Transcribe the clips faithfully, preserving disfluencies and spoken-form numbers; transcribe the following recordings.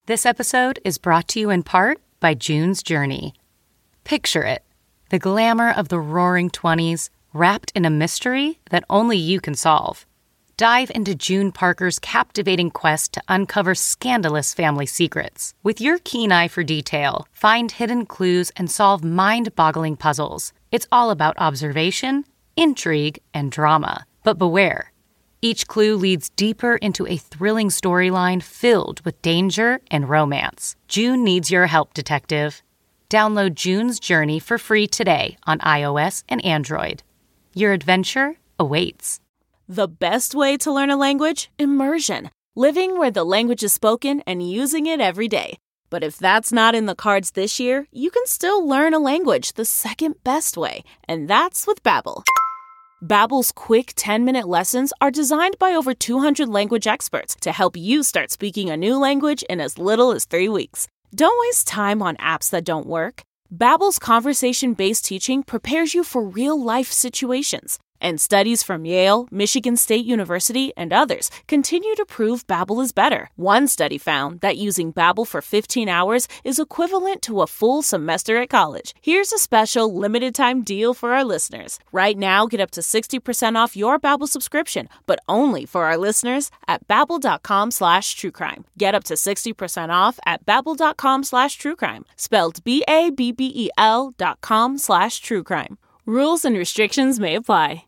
This episode is brought to you in part by June's Journey. Picture it, the glamour of the roaring twenties, wrapped in a mystery that only you can solve. Dive into June Parker's captivating quest to uncover scandalous family secrets. With your keen eye for detail, find hidden clues and solve mind-boggling puzzles. It's all about observation, intrigue, and drama. But beware. Each clue leads deeper into a thrilling storyline filled with danger and romance. June needs your help, detective. Download June's Journey for free today on iOS and Android. Your adventure awaits. The best way to learn a language? Immersion. Living where the language is spoken and using it every day. But if that's not in the cards this year, you can still learn a language the second best way, and that's with Babbel. Babbel's quick ten-minute lessons are designed by over two hundred language experts to help you start speaking a new language in as little as three weeks. Don't waste time on apps that don't work. Babbel's conversation-based teaching prepares you for real-life situations. And studies from Yale, Michigan State University, and others continue to prove Babbel is better. One study found that using Babbel for fifteen hours is equivalent to a full semester at college. Here's a special limited-time deal for our listeners. Right now, get up to sixty percent off your Babbel subscription, but only for our listeners at babbel.com slash truecrime. Get up to sixty percent off at babbel.com slash truecrime. Spelled B A B B E L dot com slash truecrime. Rules and restrictions may apply.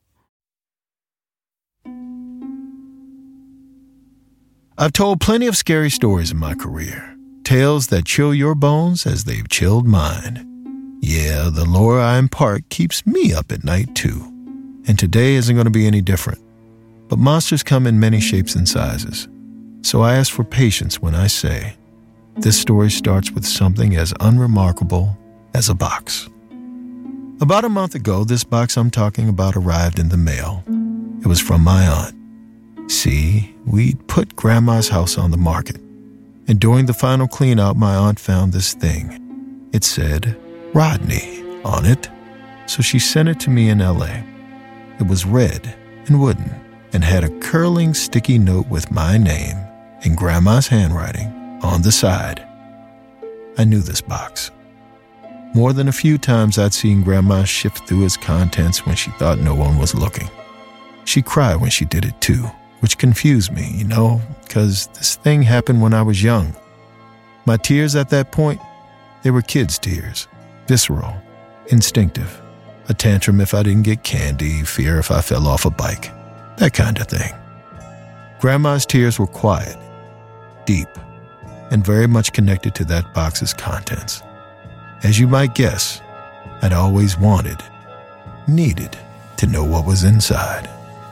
I've told plenty of scary stories in my career. Tales that chill your bones as they've chilled mine. Yeah, the lore I impart keeps me up at night, too. And today isn't going to be any different. But monsters come in many shapes and sizes. So I ask for patience when I say, this story starts with something as unremarkable as a box. About a month ago, this box I'm talking about arrived in the mail. It was from my aunt. See, we'd put Grandma's house on the market. And during the final clean-out, my aunt found this thing. It said, Rodney, on it. So she sent it to me in L A. It was red and wooden and had a curling sticky note with my name in Grandma's handwriting on the side. I knew this box. More than a few times I'd seen Grandma shift through its contents when she thought no one was looking. She cried when she did it too, which confused me, you know, because this thing happened when I was young. My tears at that point, they were kids' tears, visceral, instinctive, a tantrum if I didn't get candy, fear if I fell off a bike, that kind of thing. Grandma's tears were quiet, deep, and very much connected to that box's contents. As you might guess, I'd always wanted, needed to know what was inside.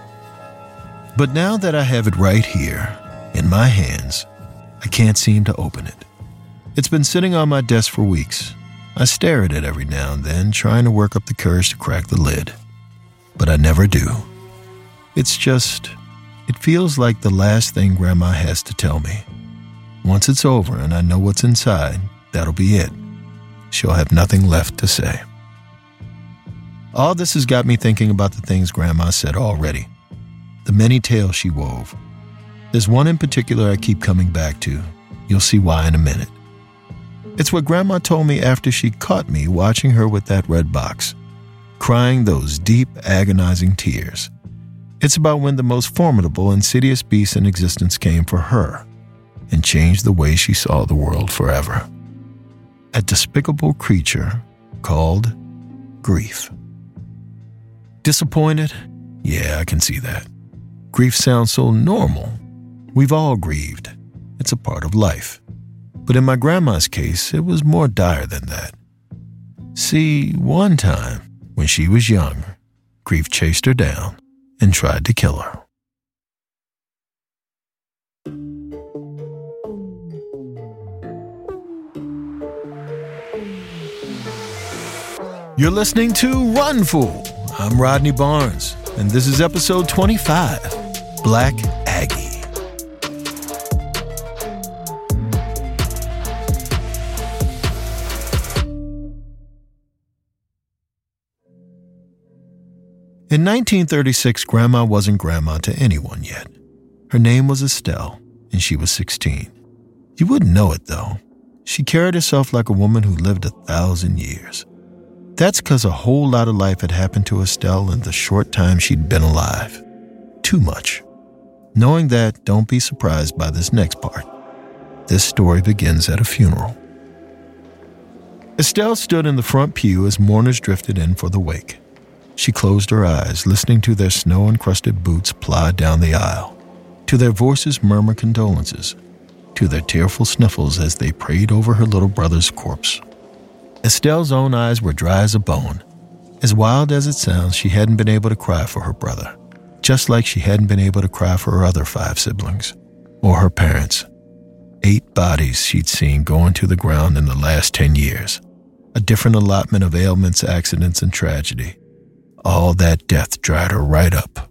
But now that I have it right here, in my hands, I can't seem to open it. It's been sitting on my desk for weeks. I stare at it every now and then, trying to work up the courage to crack the lid. But I never do. It's just, it feels like the last thing Grandma has to tell me. Once it's over and I know what's inside, that'll be it. She'll have nothing left to say. All this has got me thinking about the things Grandma said already. The many tales she wove. There's one in particular I keep coming back to. You'll see why in a minute. It's what Grandma told me after she caught me watching her with that red box, crying those deep, agonizing tears. It's about when the most formidable, insidious beast in existence came for her and changed the way she saw the world forever. A despicable creature called grief. Disappointed? Yeah, I can see that. Grief sounds so normal. We've all grieved. It's a part of life. But in my grandma's case, it was more dire than that. See, one time, when she was young, grief chased her down and tried to kill her. You're listening to Run Fool. I'm Rodney Barnes, and this is episode twenty-five, Black Aggie. In nineteen thirty-six, Grandma wasn't Grandma to anyone yet. Her name was Estelle, and she was sixteen. You wouldn't know it, though. She carried herself like a woman who lived a thousand years. That's because a whole lot of life had happened to Estelle in the short time she'd been alive. Too much. Knowing that, don't be surprised by this next part. This story begins at a funeral. Estelle stood in the front pew as mourners drifted in for the wake. She closed her eyes, listening to their snow-encrusted boots plod down the aisle, to their voices murmur condolences, to their tearful sniffles as they prayed over her little brother's corpse. Estelle's own eyes were dry as a bone. As wild as it sounds, she hadn't been able to cry for her brother, just like she hadn't been able to cry for her other five siblings, or her parents. Eight bodies she'd seen going to the ground in the last ten years. A different allotment of ailments, accidents, and tragedy. All that death dried her right up.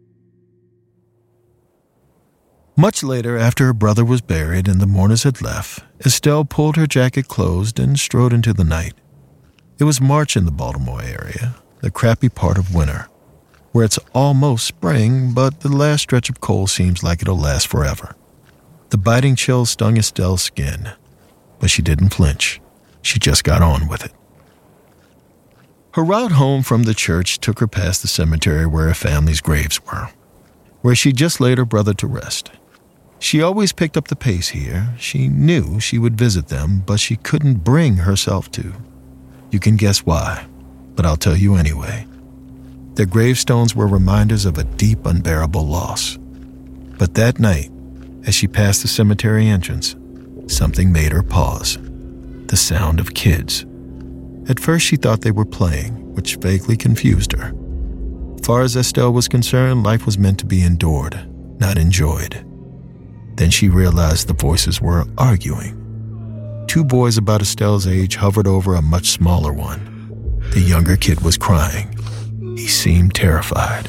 Much later, after her brother was buried and the mourners had left, Estelle pulled her jacket closed and strode into the night. It was March in the Baltimore area, the crappy part of winter, where it's almost spring, but the last stretch of cold seems like it'll last forever. The biting chill stung Estelle's skin, but she didn't flinch. She just got on with it. Her route home from the church took her past the cemetery where her family's graves were, where she just laid her brother to rest. She always picked up the pace here. She knew she would visit them, but she couldn't bring herself to. You can guess why, but I'll tell you anyway. Their gravestones were reminders of a deep, unbearable loss. But that night, as she passed the cemetery entrance, something made her pause. The sound of kids. At first she thought they were playing, which vaguely confused her. As far as Estelle was concerned, life was meant to be endured, not enjoyed. Then she realized the voices were arguing. Two boys about Estelle's age hovered over a much smaller one. The younger kid was crying. He seemed terrified.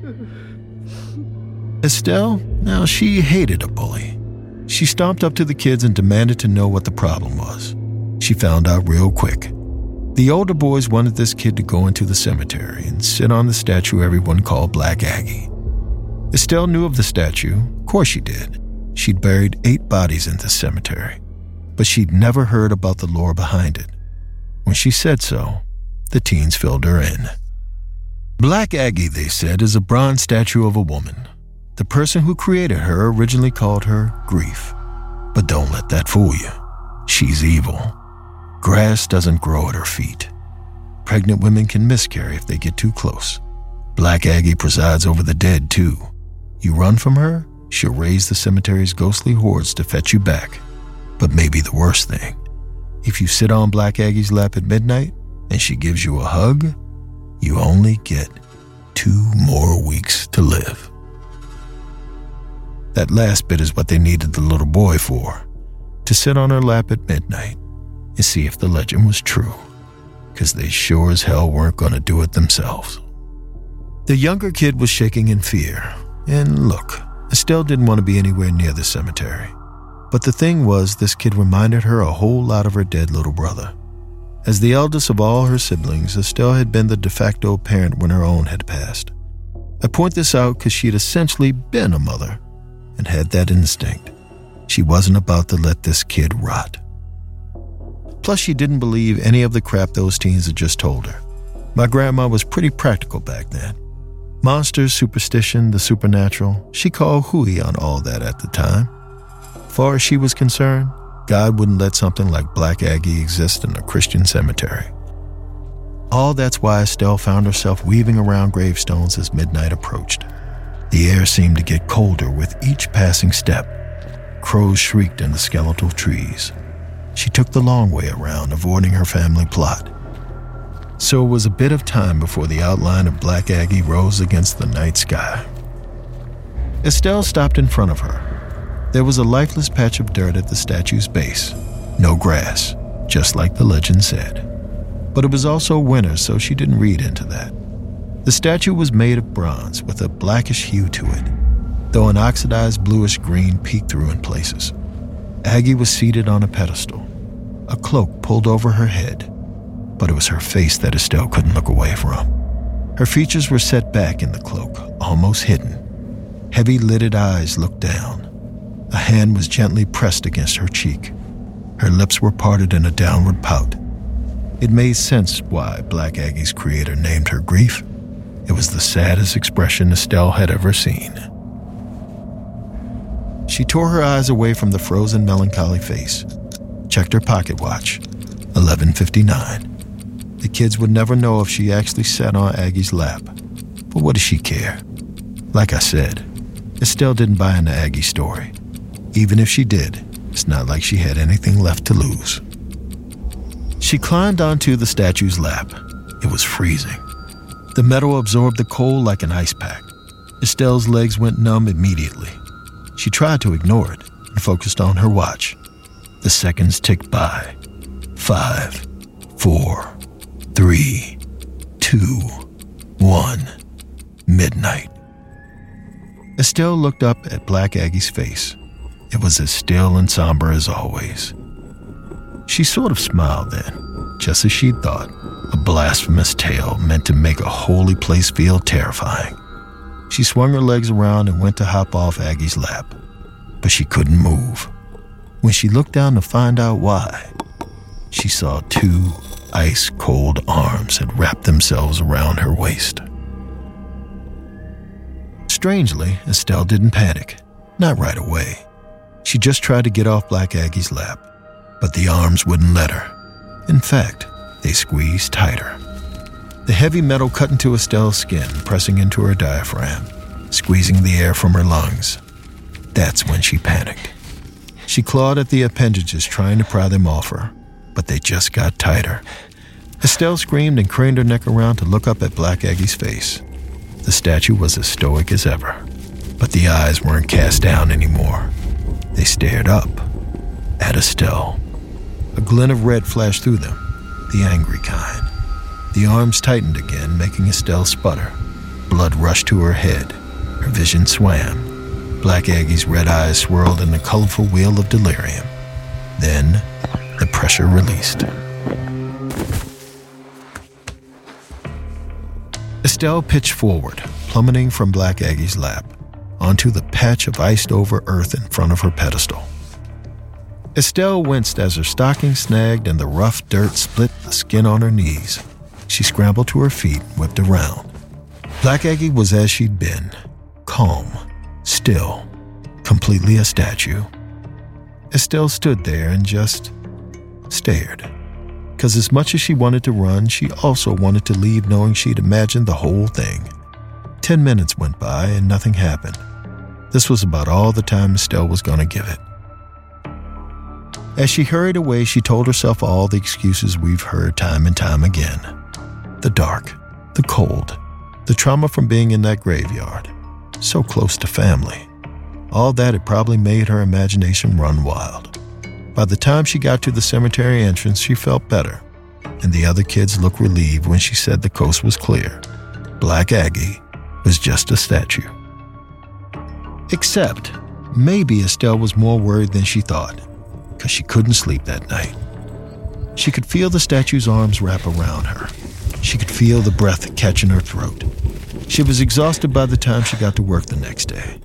Estelle, now she hated a bully. She stomped up to the kids and demanded to know what the problem was. She found out real quick. The older boys wanted this kid to go into the cemetery and sit on the statue everyone called Black Aggie. Estelle knew of the statue. Of course she did. She'd buried eight bodies in this cemetery, but she'd never heard about the lore behind it. When she said so, the teens filled her in. Black Aggie, they said, is a bronze statue of a woman. The person who created her originally called her Grief. But don't let that fool you. She's evil. Grass doesn't grow at her feet. Pregnant women can miscarry if they get too close. Black Aggie presides over the dead, too. You run from her, she'll raise the cemetery's ghostly hordes to fetch you back. But maybe the worst thing, if you sit on Black Aggie's lap at midnight and she gives you a hug, you only get two more weeks to live. That last bit is what they needed the little boy for, to sit on her lap at midnight and see if the legend was true, because they sure as hell weren't going to do it themselves. The younger kid was shaking in fear, and look, Estelle didn't want to be anywhere near the cemetery. But the thing was, this kid reminded her a whole lot of her dead little brother. As the eldest of all her siblings, Estelle had been the de facto parent when her own had passed. I point this out because she'd essentially been a mother and had that instinct. She wasn't about to let this kid rot. Plus, she didn't believe any of the crap those teens had just told her. My grandma was pretty practical back then. Monsters, superstition, the supernatural, she called hooey on all that at the time. Far as she was concerned, God wouldn't let something like Black Aggie exist in a Christian cemetery. All that's why Estelle found herself weaving around gravestones as midnight approached. The air seemed to get colder with each passing step. Crows shrieked in the skeletal trees. She took the long way around, avoiding her family plot. So it was a bit of time before the outline of Black Aggie rose against the night sky. Estelle stopped in front of her. There was a lifeless patch of dirt at the statue's base. No grass, just like the legend said. But it was also winter, so she didn't read into that. The statue was made of bronze with a blackish hue to it, though an oxidized bluish green peeked through in places. Aggie was seated on a pedestal, a cloak pulled over her head, but it was her face that Estelle couldn't look away from. Her features were set back in the cloak, almost hidden. Heavy-lidded eyes looked down. A hand was gently pressed against her cheek. Her lips were parted in a downward pout. It made sense why Black Aggie's creator named her Grief. It was the saddest expression Estelle had ever seen. She tore her eyes away from the frozen, melancholy face, checked her pocket watch, eleven fifty-nine. The kids would never know if she actually sat on Aggie's lap. But what does she care? Like I said, Estelle didn't buy into Aggie's story. Even if she did, it's not like she had anything left to lose. She climbed onto the statue's lap. It was freezing. The metal absorbed the cold like an ice pack. Estelle's legs went numb immediately. She tried to ignore it and focused on her watch. The seconds ticked by. Five, four, three, two, one. Midnight. Estelle looked up at Black Aggie's face. It was as still and somber as always. She sort of smiled then, just as she'd thought, a blasphemous tale meant to make a holy place feel terrifying. She swung her legs around and went to hop off Aggie's lap, but she couldn't move. When she looked down to find out why, she saw two ice-cold arms had wrapped themselves around her waist. Strangely, Estelle didn't panic, not right away. She just tried to get off Black Aggie's lap, but the arms wouldn't let her. In fact, they squeezed tighter. The heavy metal cut into Estelle's skin, pressing into her diaphragm, squeezing the air from her lungs. That's when she panicked. She clawed at the appendages, trying to pry them off her, but they just got tighter. Estelle screamed and craned her neck around to look up at Black Aggie's face. The statue was as stoic as ever, but the eyes weren't cast down anymore. They stared up at Estelle. A glint of red flashed through them, the angry kind. The arms tightened again, making Estelle sputter. Blood rushed to her head. Her vision swam. Black Aggie's red eyes swirled in a colorful wheel of delirium. Then, the pressure released. Estelle pitched forward, plummeting from Black Aggie's lap, onto the patch of iced-over earth in front of her pedestal. Estelle winced as her stocking snagged and the rough dirt split the skin on her knees. She scrambled to her feet and whipped around. Black Aggie was as she'd been, calm, still, completely a statue. Estelle stood there and just stared. Because as much as she wanted to run, she also wanted to leave knowing she'd imagined the whole thing. Ten minutes went by and nothing happened. This was about all the time Estelle was going to give it. As she hurried away, she told herself all the excuses we've heard time and time again. The dark, the cold, the trauma from being in that graveyard, so close to family. All that had probably made her imagination run wild. By the time she got to the cemetery entrance, she felt better, and the other kids looked relieved when she said the coast was clear. Black Aggie was just a statue. Except, maybe Estelle was more worried than she thought, because she couldn't sleep that night. She could feel the statue's arms wrap around her. She could feel the breath catch in her throat. She was exhausted by the time she got to work the next day.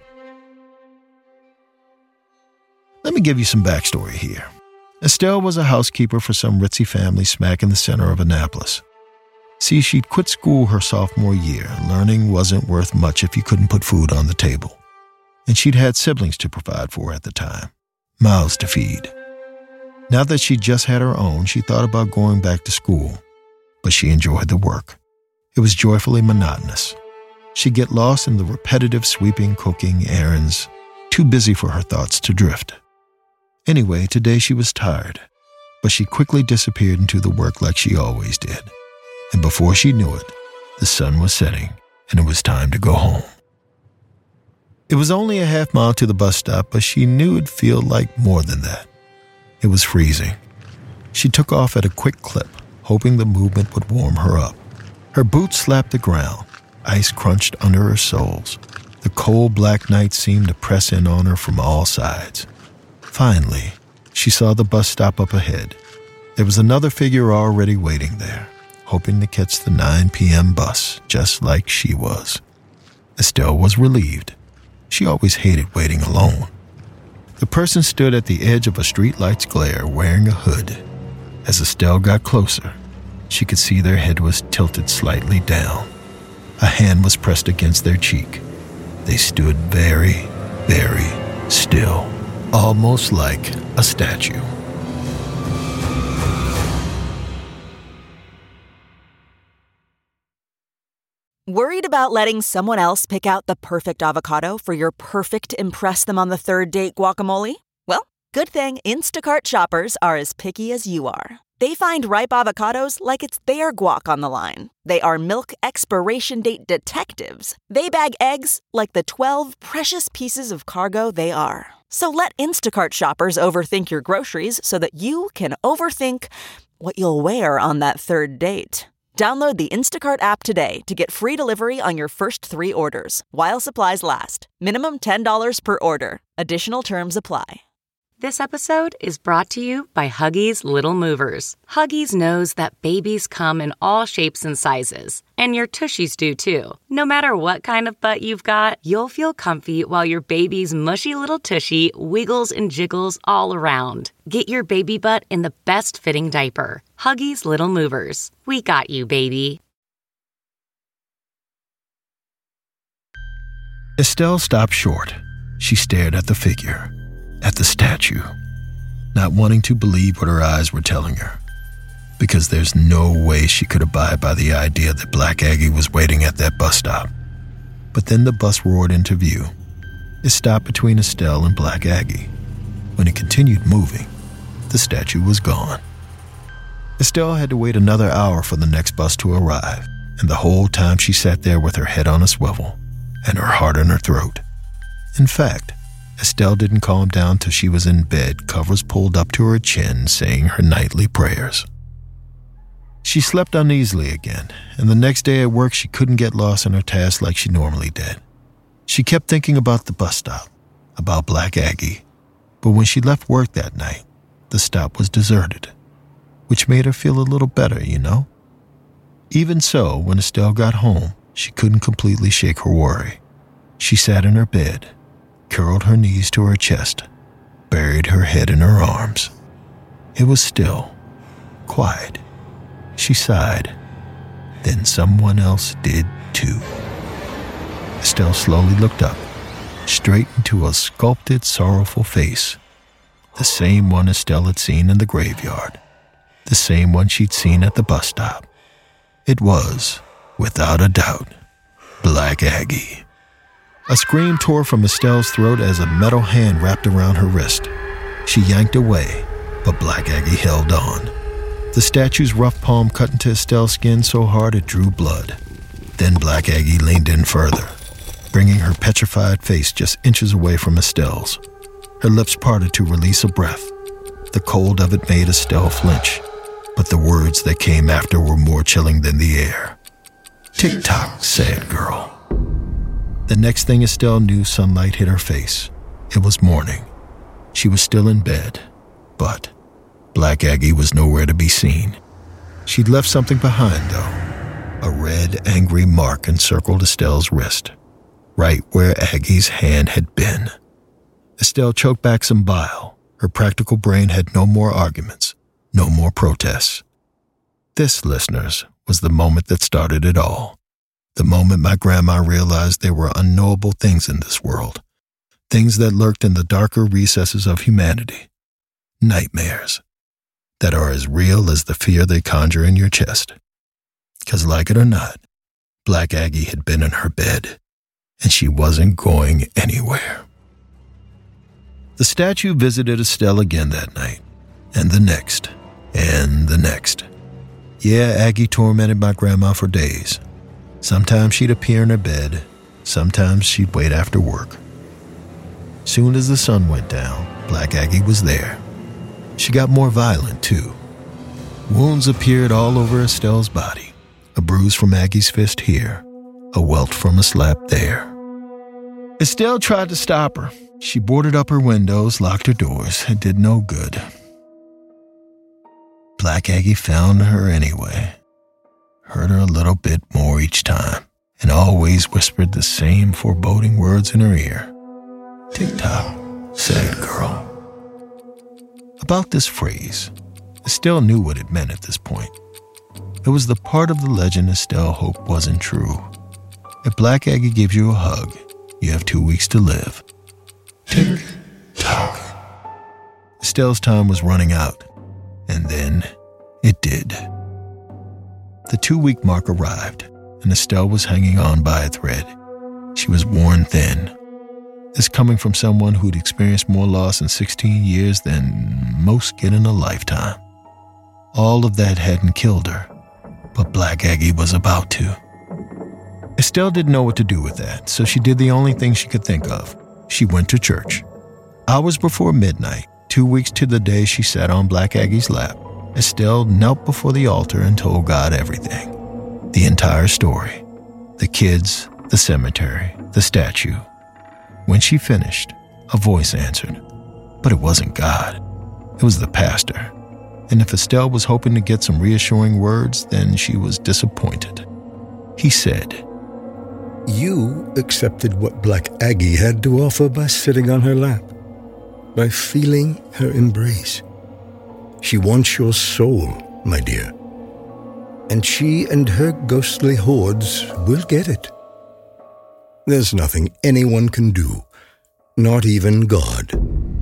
Let me give you some backstory here. Estelle was a housekeeper for some ritzy family smack in the center of Annapolis. See, she'd quit school her sophomore year. Learning wasn't worth much if you couldn't put food on the table. And she'd had siblings to provide for at the time, mouths to feed. Now that she'd just had her own, she thought about going back to school. But she enjoyed the work. It was joyfully monotonous. She'd get lost in the repetitive sweeping, cooking, errands, too busy for her thoughts to drift. Anyway, today she was tired, but she quickly disappeared into the work like she always did. And before she knew it, the sun was setting and it was time to go home. It was only a half mile to the bus stop, but she knew it'd feel like more than that. It was freezing. She took off at a quick clip, hoping the movement would warm her up. Her boots slapped the ground. Ice crunched under her soles. The cold black night seemed to press in on her from all sides. Finally, she saw the bus stop up ahead. There was another figure already waiting there, hoping to catch the nine p.m. bus, just like she was. Estelle was relieved. She always hated waiting alone. The person stood at the edge of a streetlight's glare wearing a hood. As Estelle got closer, she could see their head was tilted slightly down. A hand was pressed against their cheek. They stood very, very still, almost like a statue. Worried about letting someone else pick out the perfect avocado for your perfect impress them on the third date guacamole? Well, good thing Instacart shoppers are as picky as you are. They find ripe avocados like it's their guac on the line. They are milk expiration date detectives. They bag eggs like the twelve precious pieces of cargo they are. So let Instacart shoppers overthink your groceries so that you can overthink what you'll wear on that third date. Download the Instacart app today to get free delivery on your first three orders, while supplies last. Minimum ten dollars per order. Additional terms apply. This episode is brought to you by Huggies Little Movers. Huggies knows that babies come in all shapes and sizes, and your tushies do too. No matter what kind of butt you've got, you'll feel comfy while your baby's mushy little tushy wiggles and jiggles all around. Get your baby butt in the best fitting diaper. Huggies Little Movers. We got you, baby. Estelle stopped short. She stared at the figure, at the statue, not wanting to believe what her eyes were telling her, because there's no way she could abide by the idea that Black Aggie was waiting at that bus stop. But then the bus roared into view. It stopped between Estelle and Black Aggie. When it continued moving, the statue was gone. Estelle had to wait another hour for the next bus to arrive, and the whole time she sat there with her head on a swivel and her heart in her throat. In fact, Estelle didn't calm down till she was in bed, covers pulled up to her chin, saying her nightly prayers. She slept uneasily again, and the next day at work she couldn't get lost in her task like she normally did. She kept thinking about the bus stop, about Black Aggie, but when she left work that night, the stop was deserted, which made her feel a little better, you know? Even so, when Estelle got home, she couldn't completely shake her worry. She sat in her bed, curled her knees to her chest, buried her head in her arms. It was still, quiet. She sighed. Then someone else did too. Estelle slowly looked up, straight into a sculpted, sorrowful face. The same one Estelle had seen in the graveyard. The same one she'd seen at the bus stop. It was, without a doubt, Black Aggie. A scream tore from Estelle's throat as a metal hand wrapped around her wrist. She yanked away, but Black Aggie held on. The statue's rough palm cut into Estelle's skin so hard it drew blood. Then Black Aggie leaned in further, bringing her petrified face just inches away from Estelle's. Her lips parted to release a breath. The cold of it made Estelle flinch, but the words that came after were more chilling than the air. Tick-tock, sad girl. The next thing Estelle knew, sunlight hit her face. It was morning. She was still in bed, but Black Aggie was nowhere to be seen. She'd left something behind, though. A red, angry mark encircled Estelle's wrist, right where Aggie's hand had been. Estelle choked back some bile. Her practical brain had no more arguments, no more protests. This, listeners, was the moment that started it all. The moment my grandma realized there were unknowable things in this world, things that lurked in the darker recesses of humanity, nightmares that are as real as the fear they conjure in your chest. Because like it or not, Black Aggie had been in her bed, and she wasn't going anywhere. The statue visited Estelle again that night, and the next, and the next. Yeah, Aggie tormented my grandma for days. Sometimes she'd appear in her bed, sometimes she'd wait after work. Soon as the sun went down, Black Aggie was there. She got more violent, too. Wounds appeared all over Estelle's body, a bruise from Aggie's fist here, a welt from a slap there. Estelle tried to stop her. She boarded up her windows, locked her doors. It did no good. Black Aggie found her anyway. Hurt her a little bit more each time, and always whispered the same foreboding words in her ear. Tick-tock, sad girl. About this phrase, Estelle knew what it meant at this point. It was the part of the legend Estelle hoped wasn't true. If Black Aggie gives you a hug, you have two weeks to live. Tick, tock. Estelle's time was running out, and then it did. The two-week mark arrived, and Estelle was hanging on by a thread. She was worn thin. This coming from someone who'd experienced more loss in sixteen years than most get in a lifetime. All of that hadn't killed her, but Black Aggie was about to. Estelle didn't know what to do with that, so she did the only thing she could think of. She went to church. Hours before midnight, two weeks to the day she sat on Black Aggie's lap, Estelle knelt before the altar and told God everything. The entire story. The kids, the cemetery, the statue. When she finished, a voice answered. But it wasn't God. It was the pastor. And if Estelle was hoping to get some reassuring words, then she was disappointed. He said, "You accepted what Black Aggie had to offer by sitting on her lap, by feeling her embrace. She wants your soul, my dear. And she and her ghostly hordes will get it. There's nothing anyone can do, not even God."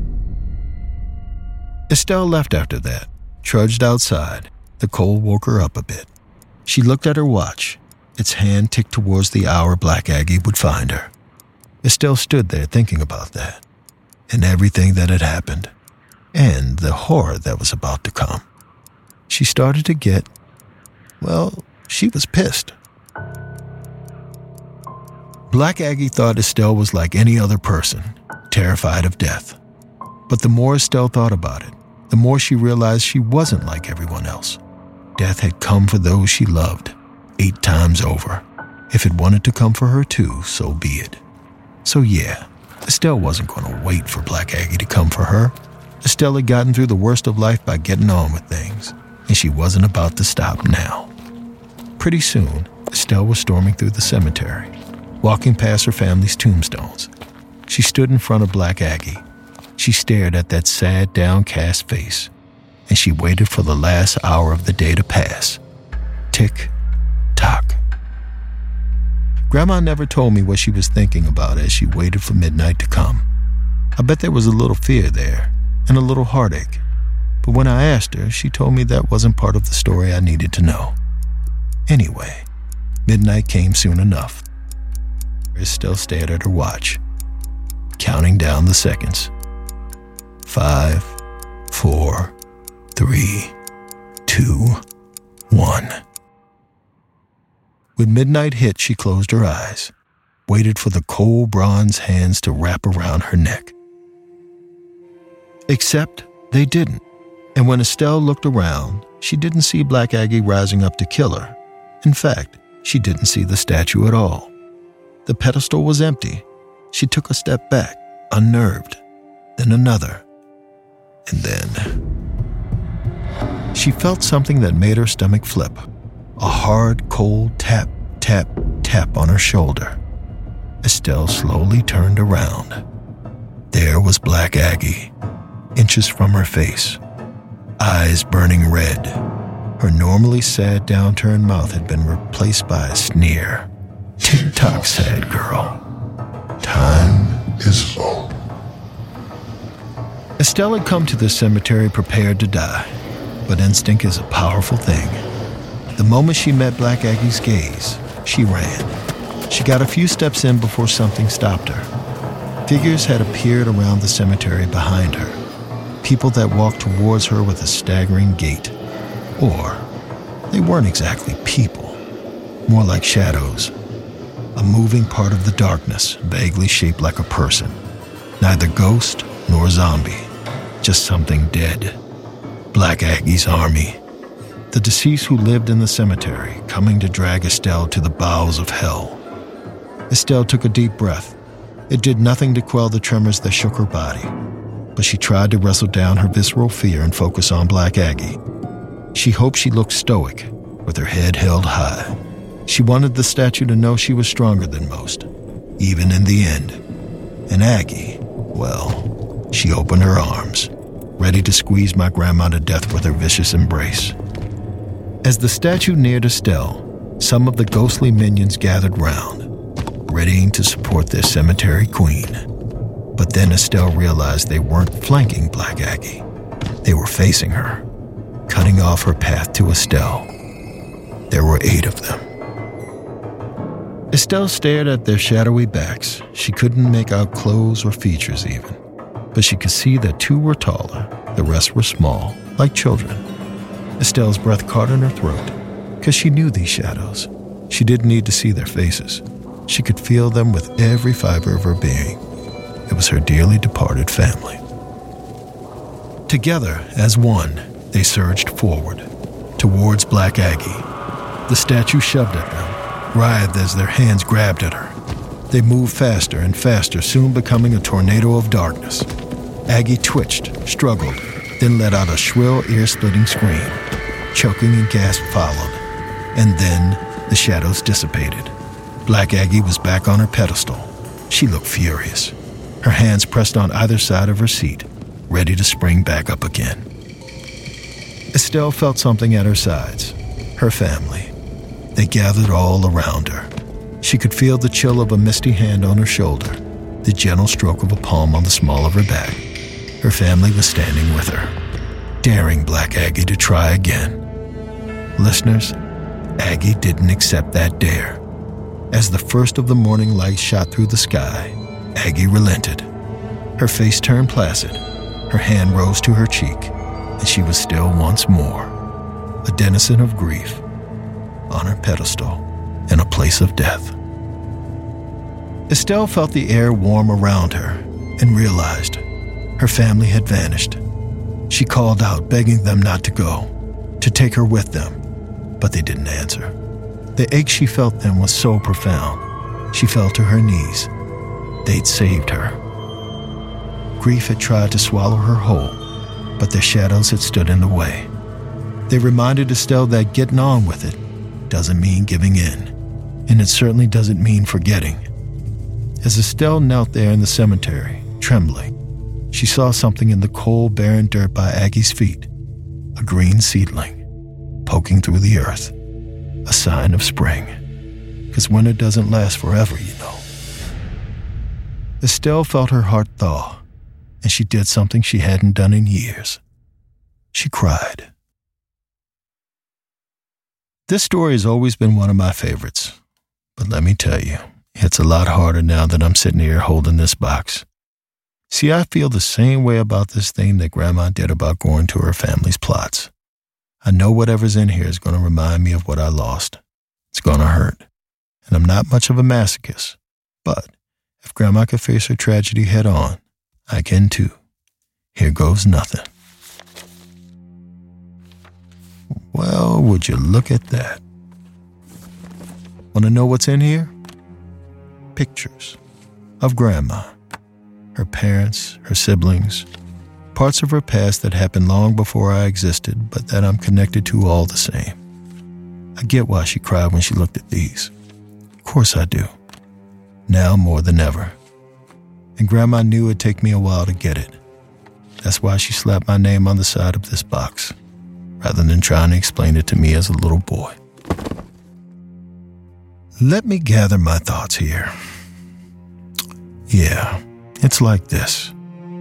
Estelle left after that, trudged outside. The cold woke her up a bit. She looked at her watch. Its hand ticked towards the hour Black Aggie would find her. Estelle stood there thinking about that, and everything that had happened, and the horror that was about to come. She started to get, well, she was pissed. Black Aggie thought Estelle was like any other person, terrified of death. But the more Estelle thought about it, the more she realized she wasn't like everyone else. Death had come for those she loved, eight times over. If it wanted to come for her too, so be it. So yeah, Estelle wasn't going to wait for Black Aggie to come for her. Estelle had gotten through the worst of life by getting on with things, and she wasn't about to stop now. Pretty soon, Estelle was storming through the cemetery, walking past her family's tombstones. She stood in front of Black Aggie. She stared at that sad, downcast face, and she waited for the last hour of the day to pass. Tick, tock. Grandma never told me what she was thinking about as she waited for midnight to come. I bet there was a little fear there, and a little heartache. But when I asked her, she told me that wasn't part of the story I needed to know. Anyway, midnight came soon enough. Estelle stared at her watch, counting down the seconds. Five, four, three, two, one. When midnight hit, she closed her eyes, waited for the cold bronze hands to wrap around her neck. Except they didn't. And when Estelle looked around, she didn't see Black Aggie rising up to kill her. In fact, she didn't see the statue at all. The pedestal was empty. She took a step back, unnerved, then another. And then she felt something that made her stomach flip. A hard, cold tap, tap, tap on her shoulder. Estelle slowly turned around. There was Black Aggie, inches from her face, eyes burning red. Her normally sad, downturned mouth had been replaced by a sneer. Tick-tock, sad girl. Time is up. Estelle had come to this cemetery prepared to die, but instinct is a powerful thing. The moment she met Black Aggie's gaze, she ran. She got a few steps in before something stopped her. Figures had appeared around the cemetery behind her, people that walked towards her with a staggering gait. Or, they weren't exactly people, more like shadows. A moving part of the darkness, vaguely shaped like a person. Neither ghost nor zombie, just something dead. Black Aggie's army. The deceased who lived in the cemetery, coming to drag Estelle to the bowels of hell. Estelle took a deep breath. It did nothing to quell the tremors that shook her body, but she tried to wrestle down her visceral fear and focus on Black Aggie. She hoped she looked stoic, with her head held high. She wanted the statue to know she was stronger than most, even in the end. And Aggie, well, She opened her arms, ready to squeeze my grandma to death with her vicious embrace. As the statue neared Estelle, some of the ghostly minions gathered round, readying to support their cemetery queen. But then Estelle realized they weren't flanking Black Aggie. They were facing her, cutting off her path to Estelle. There were eight of them. Estelle stared at their shadowy backs. She couldn't make out clothes or features even, but she could see that two were taller, the rest were small, like children. Estelle's breath caught in her throat, because she knew these shadows. She didn't need to see their faces. She could feel them with every fiber of her being. It was her dearly departed family. Together, as one, they surged forward, towards Black Aggie. The statue shoved at them, writhed as their hands grabbed at her. They moved faster and faster, soon becoming a tornado of darkness. Aggie twitched, struggled, then let out a shrill, ear-splitting scream. Choking and gasp followed, and then the shadows dissipated. Black Aggie was back on her pedestal. She looked furious, her hands pressed on either side of her seat, ready to spring back up again. Estelle felt something at her sides, her family. They gathered all around her. She could feel the chill of a misty hand on her shoulder, the gentle stroke of a palm on the small of her back. Her family was standing with her, daring Black Aggie to try again. Listeners, Aggie didn't accept that dare. As the first of the morning light shot through the sky, Aggie relented. Her face turned placid, her hand rose to her cheek, and she was still once more a denizen of grief, on her pedestal in a place of death. Estelle felt the air warm around her and realized her family had vanished. She called out, begging them not to go, to take her with them, but they didn't answer. The ache she felt then was so profound. She fell to her knees. They'd saved her. Grief had tried to swallow her whole, but their shadows had stood in the way. They reminded Estelle that getting on with it doesn't mean giving in, and it certainly doesn't mean forgetting. As Estelle knelt there in the cemetery, trembling, she saw something in the cold, barren dirt by Aggie's feet, a green seedling, poking through the earth, a sign of spring, because winter doesn't last forever, you know. Estelle felt her heart thaw, and she did something she hadn't done in years. She cried. This story has always been one of my favorites, but let me tell you, it's a lot harder now that I'm sitting here holding this box. See, I feel the same way about this thing that Grandma did about going to her family's plots. I know whatever's in here is going to remind me of what I lost. It's going to hurt. And I'm not much of a masochist, but if Grandma could face her tragedy head on, I can too. Here goes nothing. Well, would you look at that? Want to know what's in here? Pictures of Grandma, her parents, her siblings, parts of her past that happened long before I existed, but that I'm connected to all the same. I get why she cried when she looked at these. Of course I do. Now more than ever. And Grandma knew it'd take me a while to get it. That's why she slapped my name on the side of this box, rather than trying to explain it to me as a little boy. Let me gather my thoughts here. Yeah, it's like this.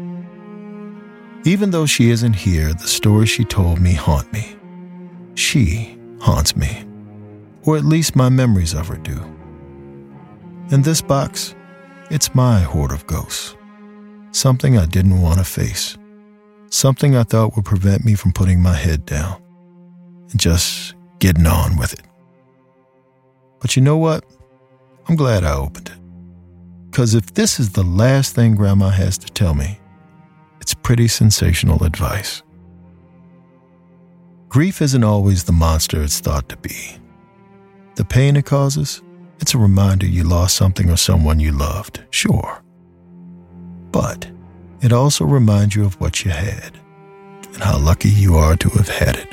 Even though she isn't here, the stories she told me haunt me. She haunts me, or at least my memories of her do. In this box, it's my horde of ghosts. Something I didn't want to face. Something I thought would prevent me from putting my head down and just getting on with it. But you know what? I'm glad I opened it. Because if this is the last thing Grandma has to tell me, it's pretty sensational advice. Grief isn't always the monster it's thought to be. The pain it causes, it's a reminder you lost something or someone you loved, sure. But it also reminds you of what you had and how lucky you are to have had it.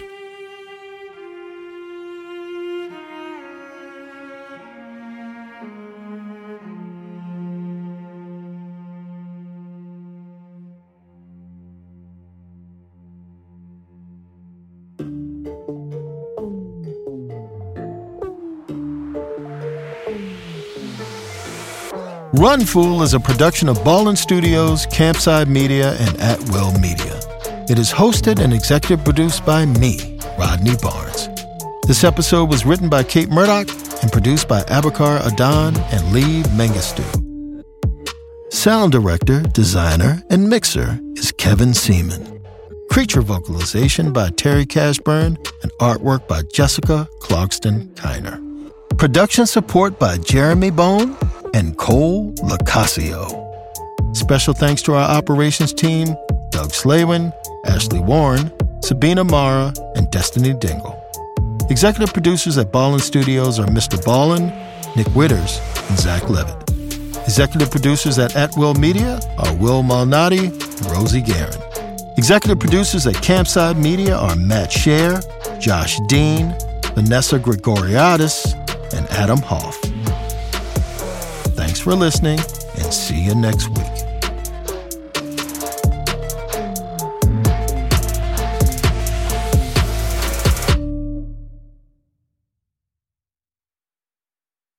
Run Fool is a production of Ballin Studios, Campside Media, and At Will Media. It is hosted and executive produced by me, Rodney Barnes. This episode was written by Kate Murdoch and produced by Abakar Adan and Lee Mengistu. Sound director, designer, and mixer is Kevin Seaman. Creature vocalization by Terry Cashburn and artwork by Jessica Clarkston Kiner. Production support by Jeremy Bone and Cole Lacasio. Special thanks to our operations team, Doug Slavin, Ashley Warren, Sabina Mara, and Destiny Dingle. Executive producers at Ballin Studios are Mister Ballin, Nick Witters, and Zach Levitt. Executive producers at At Will Media are Will Malnati and Rosie Guerin. Executive producers at Campside Media are Matt Scher, Josh Dean, Vanessa Gregoriadis, and Adam Hoff. Thanks for listening, and see you next week.